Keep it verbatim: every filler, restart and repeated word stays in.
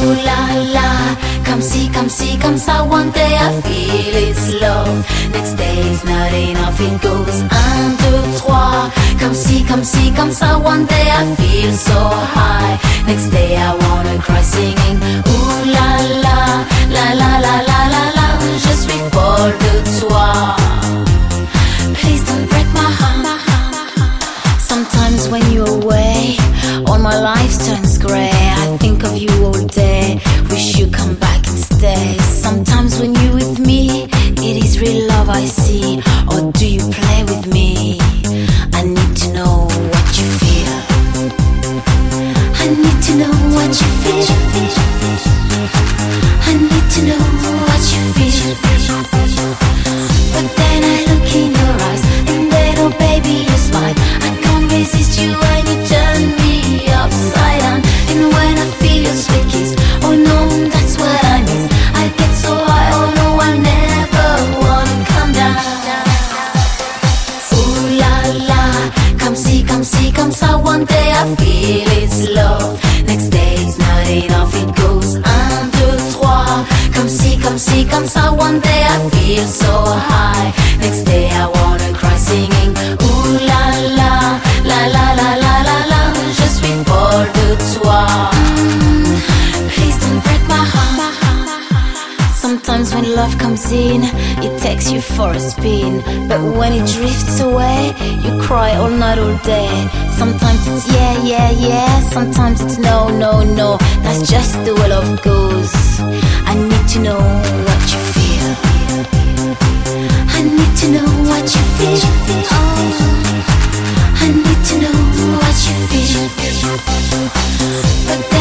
Ooh la la, come see, come see, come ça. One day I feel it's love, next day it's not enough. It goes un, deux, trois. Come see, come see, come ça. One day I feel so high, next day I wanna cry singing. Ooh la la, la la la la la la. Je suis folle de toi. Please don't break my heart. Sometimes when you're away, all my life turns grey. I think of you all day, wish you come back and stay. Sometimes when you're with me, it is real love I see. Or do you play with me? I need to know what you feel. I need to know what you feel. I need to know what you feel. But then I look in your eyes, and then oh baby you smile. I can't resist you when you turn me upside down. And when I feel your sweet kiss, oh no, that's what I miss. I get so high, oh no, I never wanna come down. Ooh la la, come see, come see, come ça. One day I feel it's love, next day it's not enough. It goes un, deux, trois. Come see, come see, come ça. One day I feel so high, next day I wanna cry singing. Ooh la la, la la la la la la. Je suis folle de toi. Mm, please don't break my heart. Sometimes when love comes in, it takes you for a spin. But when it drifts away, you cry all night, all day. Sometimes it's yeah, yeah, yeah. Sometimes it's no, no, no. That's just the way love goes. I need to know what you feel. I need to know what you feel. Oh, I need to know what you feel. But